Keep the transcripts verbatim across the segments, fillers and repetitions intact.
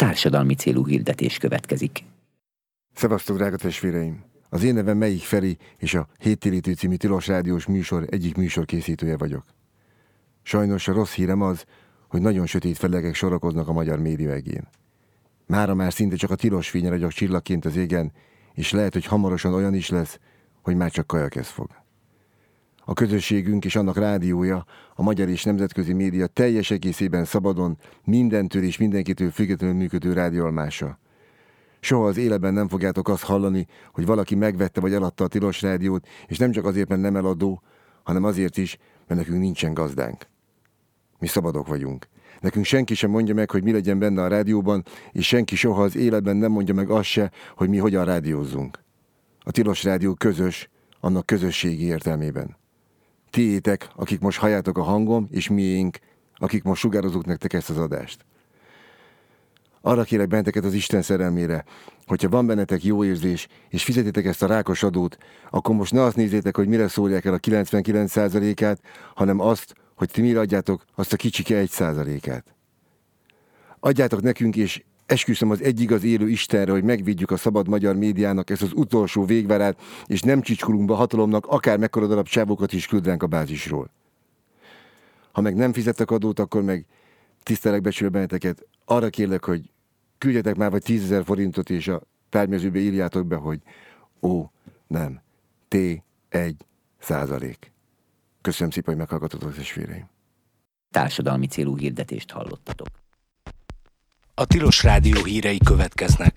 Társadalmi célú hirdetés következik. Szevasztok, drága testvéreim! Az én nevem Melyik Feri, és a Héttérítő című tilos rádiós műsor egyik műsorkészítője vagyok. Sajnos a rossz hírem az, hogy nagyon sötét fellegek sorakoznak a magyar média egén. Mára már szinte csak a tilos fénye ragyog csillagként az égen, és lehet, hogy hamarosan olyan is lesz, hogy már csak kajakez fog. A közösségünk és annak rádiója, a magyar és nemzetközi média teljes egészében szabadon, mindentől és mindenkitől függetlenül működő rádióalmása. Soha az életben nem fogjátok azt hallani, hogy valaki megvette vagy eladta a tilos rádiót, és nem csak azért, mert nem eladó, hanem azért is, mert nekünk nincsen gazdánk. Mi szabadok vagyunk. Nekünk senki sem mondja meg, hogy mi legyen benne a rádióban, és senki soha az életben nem mondja meg azt se, hogy mi hogyan rádiózzunk. A tilos rádió közös, annak közösségi értelmében. Tiétek, akik most halljátok a hangom, és miénk, akik most sugározunk nektek ezt az adást. Arra kérek benneteket az Isten szerelmére, hogyha van bennetek jó érzés, és fizetitek ezt a rákos adót, akkor most ne azt nézzétek, hogy mire szólják el a kilencvenkilenc százalékát, hanem azt, hogy ti mire adjátok azt a kicsike egy százalékát. Adjátok nekünk, és esküszöm az egy igaz élő Istenre, hogy megvédjük a szabad magyar médiának ezt az utolsó végvárát, és nem csicskulunk be a hatalomnak, akár mekkora darab csávokat is küld ránk a bázisról. Ha meg nem fizettek adót, akkor meg tisztelek, becsülök benneteket, arra kérlek, hogy küldjetek már vagy tízezer forintot, és a tárgymezőbe írjátok be, hogy ó, nem, T egy százalék. Köszönöm szépen, hogy meghallgatotok, testvéreim. Társadalmi célú hirdetést hallottatok. A Tilos Rádió hírei következnek.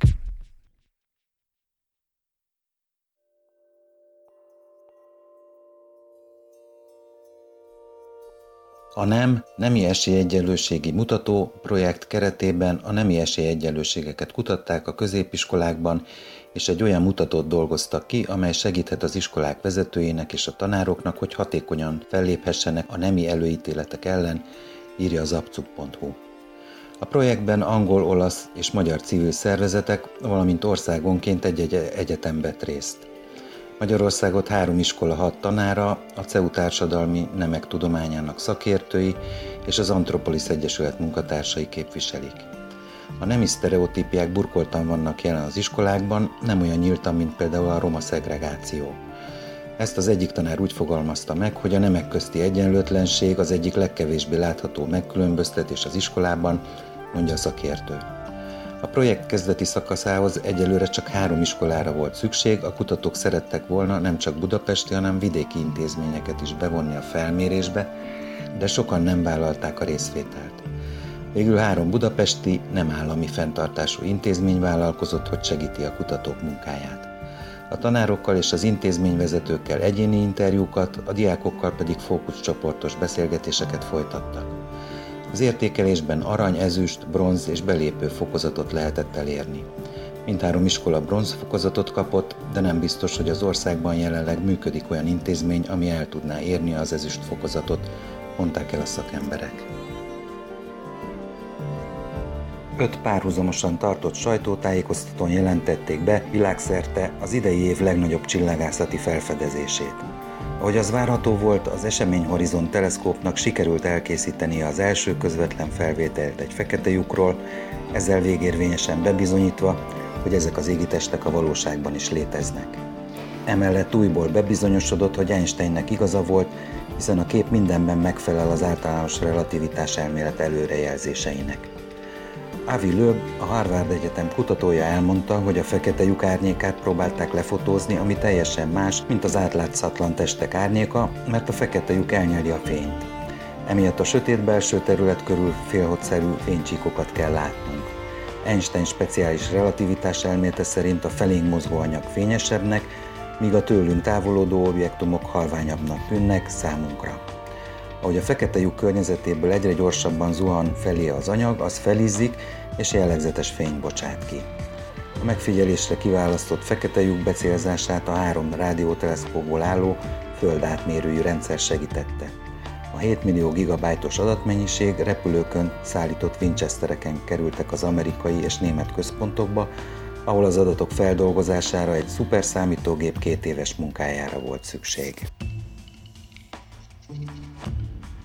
A NEM nemi esélyegyenlőségi mutató projekt keretében a nemi esélyegyenlőségeket kutatták a középiskolákban, és egy olyan mutatót dolgoztak ki, amely segíthet az iskolák vezetőinek és a tanároknak, hogy hatékonyan felléphessenek a nemi előítéletek ellen, írja az abcuk pont hu. A projektben angol, olasz és magyar civil szervezetek, valamint országonként egy-egy egyetem vett részt. Magyarországot három iskola hat tanára, a cé e u társadalmi nemek tudományának szakértői és az Antropolis Egyesület munkatársai képviselik. A nemi sztereotípiák burkoltan vannak jelen az iskolákban, nem olyan nyíltan, mint például a roma szegregáció. Ezt az egyik tanár úgy fogalmazta meg, hogy a nemek közti egyenlőtlenség az egyik legkevésbé látható megkülönböztetés az iskolában, mondja a szakértő. A projekt kezdeti szakaszához egyelőre csak három iskolára volt szükség, a kutatók szerettek volna nem csak budapesti, hanem vidéki intézményeket is bevonni a felmérésbe, de sokan nem vállalták a részvételt. Végül három budapesti, nem állami fenntartású intézmény vállalkozott, hogy segíti a kutatók munkáját. A tanárokkal és az intézményvezetőkkel egyéni interjúkat, a diákokkal pedig fókuszcsoportos beszélgetéseket folytattak. Az értékelésben arany, ezüst, bronz és belépő fokozatot lehetett elérni. Mindhárom iskola bronz fokozatot kapott, de nem biztos, hogy az országban jelenleg működik olyan intézmény, ami el tudná érni az ezüst fokozatot, mondták el a szakemberek. Öt párhuzamosan tartott sajtótájékoztatón jelentették be világszerte az idei év legnagyobb csillagászati felfedezését. Ahogy az várható volt, az Eseményhorizont teleszkópnak sikerült elkészítenie az első közvetlen felvételt egy fekete lyukról, ezzel végérvényesen bebizonyítva, hogy ezek az égitestek a valóságban is léteznek. Emellett újból bebizonyosodott, hogy Einsteinnek igaza volt, hiszen a kép mindenben megfelel az általános relativitás elmélet előrejelzéseinek. Avi Loeb, a Harvard Egyetem kutatója elmondta, hogy a fekete lyuk árnyékát próbálták lefotózni, ami teljesen más, mint az átlátszatlan testek árnyéka, mert a fekete lyuk elnyeli a fényt. Emiatt a sötét belső terület körül félhosszerű fénycsíkokat kell látnunk. Einstein speciális relativitás elmélete szerint a felénk mozgó anyag fényesebbnek, míg a tőlünk távolodó objektumok halványabbnak tűnnek számunkra. Ahogy a fekete lyuk környezetéből egyre gyorsabban zuhan felé az anyag, az felizzik és jellegzetes fényt bocsát ki. A megfigyelésre kiválasztott fekete lyuk becélzását a három rádióteleszkópból álló földátmérőjű rendszer segítette. A hét millió gigabájtos adatmennyiség repülőkön szállított Winchestereken kerültek az amerikai és német központokba, ahol az adatok feldolgozására egy szuperszámítógép két éves munkájára volt szükség.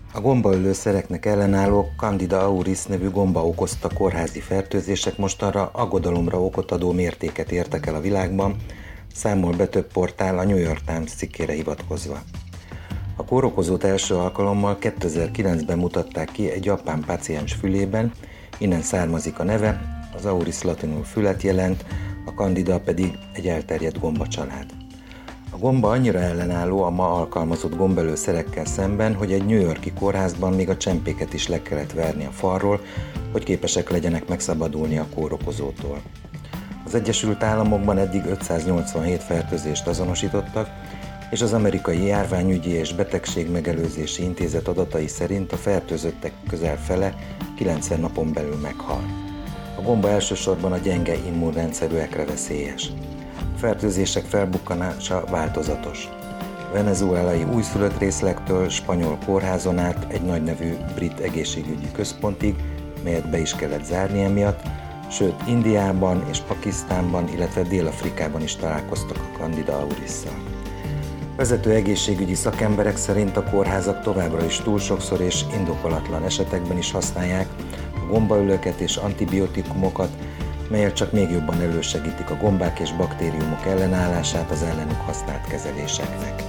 A gombaölőszereknek ellenálló Candida auris nevű gomba okozta kórházi fertőzések mostanra aggodalomra okot adó mértéket értek el a világban, számol be több portál a New York Times cikkére hivatkozva. A kórokozót első alkalommal kétezer-kilencben mutatták ki egy japán páciens fülében, innen származik a neve, az auris latinul fület jelent, a Candida pedig egy elterjedt gombacsalád. A gomba annyira ellenálló a ma alkalmazott gombelőszerekkel szemben, hogy egy New York-i kórházban még a csempéket is le kellett verni a falról, hogy képesek legyenek megszabadulni a kórokozótól. Az Egyesült Államokban eddig ötszáznyolcvanhét fertőzést azonosítottak, és az Amerikai Járványügyi és Betegségmegelőzési Intézet adatai szerint a fertőzöttek közel fele kilencven napon belül meghal. A gomba elsősorban a gyenge immunrendszerűekre veszélyes. A fertőzések felbukkanása változatos. Venezuelai újszülött részlektől spanyol kórházon át egy nagynevű brit egészségügyi központig, melyet be is kellett zárni emiatt, sőt Indiában és Pakisztánban, illetve Dél-Afrikában is találkoztak a Candida aurisszal. Vezető egészségügyi szakemberek szerint a kórházak továbbra is túl sokszor és indokolatlan esetekben is használják a gombaölőket és antibiotikumokat, melyek csak még jobban elősegítik a gombák és baktériumok ellenállását az ellenük használt kezeléseknek.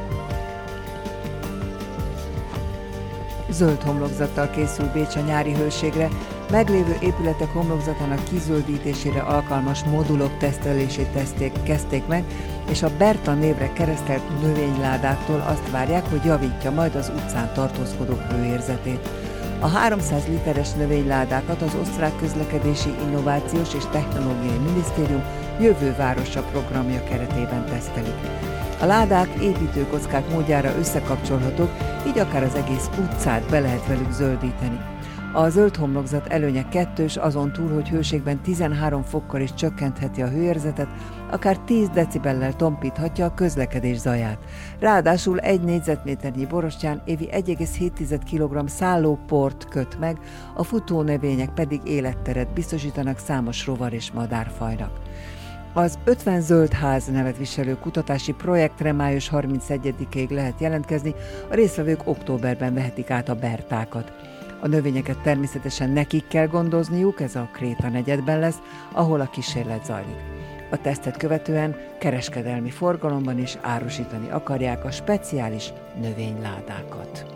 Zöld homlokzattal készül Bécs a nyári hőségre, meglévő épületek homlokzatának kizöldítésére alkalmas modulok tesztelését teszték, kezdték meg, és a Berta névre keresztelt növényládáktól azt várják, hogy javítja majd az utcán tartózkodók hőérzetét. A háromszáz literes növényládákat az Osztrák Közlekedési Innovációs és Technológiai Minisztérium Jövő városa programja keretében tesztelik. A ládák építőkockák módjára összekapcsolhatók, így akár az egész utcát be lehet velük zöldíteni. A zöld homlokzat előnye kettős, azon túl, hogy hőségben tizenhárom fokkal is csökkentheti a hőérzetet, akár tíz decibellel tompíthatja a közlekedés zaját. Ráadásul egy négyzetméternyi borostyán évi egy egész hét kilogramm szállóport köt meg, a futónövények pedig életteret biztosítanak számos rovar és madárfajnak. Az ötven zöld ház nevet viselő kutatási projektre május harmincegyedikéig lehet jelentkezni, a résztvevők októberben vehetik át a bertákat. A növényeket természetesen nekik kell gondozniuk, ez a Kréta negyedben lesz, ahol a kísérlet zajlik. A tesztet követően kereskedelmi forgalomban is árusítani akarják a speciális növényládákat.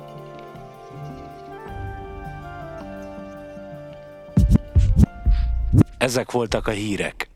Ezek voltak a hírek.